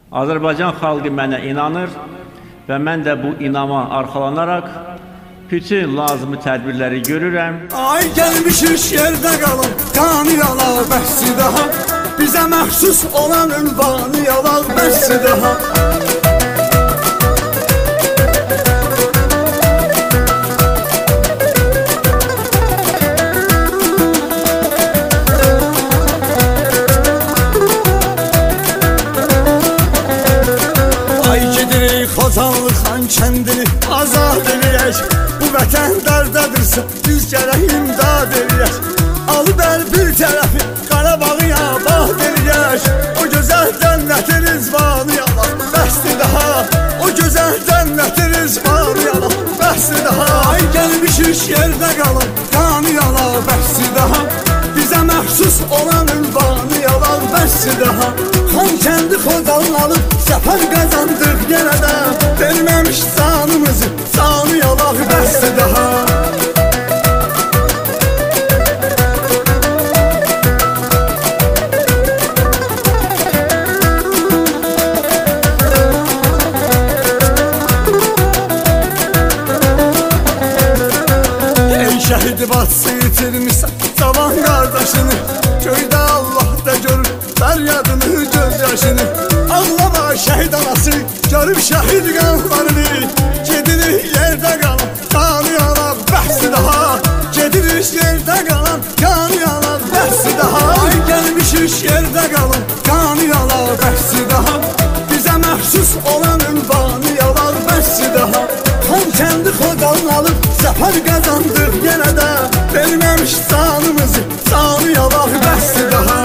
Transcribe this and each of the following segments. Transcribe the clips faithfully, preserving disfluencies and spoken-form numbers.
Azərbaycan xalqı mənə inanır və mən də bu inama arxalanaraq bütün lazımı tədbirləri görürəm. Ay gəlmişik yerdə qalın, qanı yalaq bəhsi daha, bizə məxsus olan ünvanı yalaq bəhsi daha. Xozanlı xan kəndini azad eləyək, bu vətən dərdədirsə biz gərək imdad eləyək. Alıbər bir tərəfi Qarabağı abad eləyək, o gözəl cənnəti rizvanı yalaq bəsdir daha, o gözəl cənnəti rizvanı yalaq bəsdir daha. Ay gəlmişik yerdə qalın, qanı yalaq bəsdir daha, bizə məxsus olan ünvanı yalaq bəsdir daha. Xan kəndi Xozanlı alıb səfər qazandıq yenə də, verməmiş canımızı, canı yalaq bəsdir daha. Ey şəhid bacısı itirmişsən cavan qardaşını, göydə Allah da görür fəryadını, göz yaşını. Ağlama şəhid anası, görüb şəhid qanlarını, gedirik yerdə qalan, qanı yalaq bəhsi daha, gedirik yerdə qalan, qanı yalaq bəhsi daha. Ay gəlmişik yerdə qalın, qanı yalaq bəhsi daha, bizə məxsus olan ünvanı yalaq bəhsi daha. Xan kəndi Xozanlı alıb zəfər qazandıq yenə də, verməmiş canımızı, canı yalaq bəhsi daha.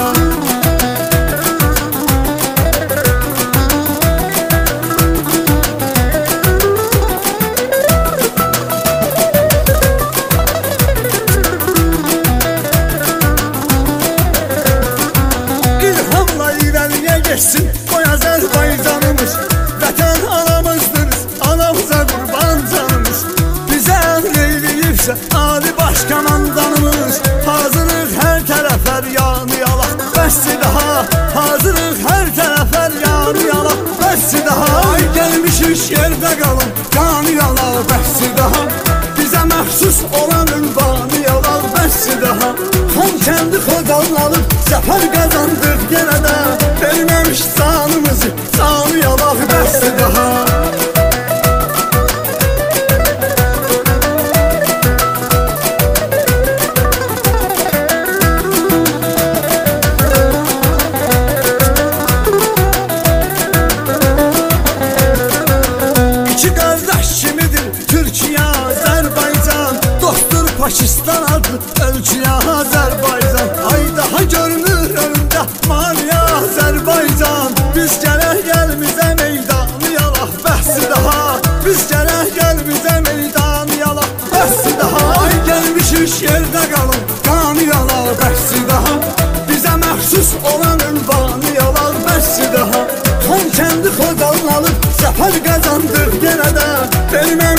Geçsin oy Azərbaycanımız, vətən anamızdırız, anamıza qurban canımız. Bizə əmr eyləyibsə Ali Başkomandanımız, hazırıq hər tərəfər yanı yalaq bəsdir daha, hazırıq hər tərəfər yanı yalaq bəsdir daha. Ay gəlmişik yerdə qalın, qanı yalaq bəsdir daha, bizə məxsus olan ünvanı yalaq bəsdir daha. Xan kəndi Xozanlı alıb zəfər qazandıq yenə də, verməmiş canımızı, canı yalaq bəsdir daha. İki qardaş kimidir Türkiyə, Azərbaycan, dostdur Pakistan adlı ölkəyə Azərbaycan. Ay daha görünür önündə maniyə Azərbaycan, biz gərək gəlmizə meydanı yalaq bəhsi daha, biz gərək gəlmizə meydanı yalaq bəhsi daha. Ay gəlmişik yerdə qalın, qanı yalaq bəhsi daha, bizə məxsus olan ünvanı yalaq bəhsi daha. Xan kəndi Xozanlı alıb zəfər qazandıq yenə də, vermə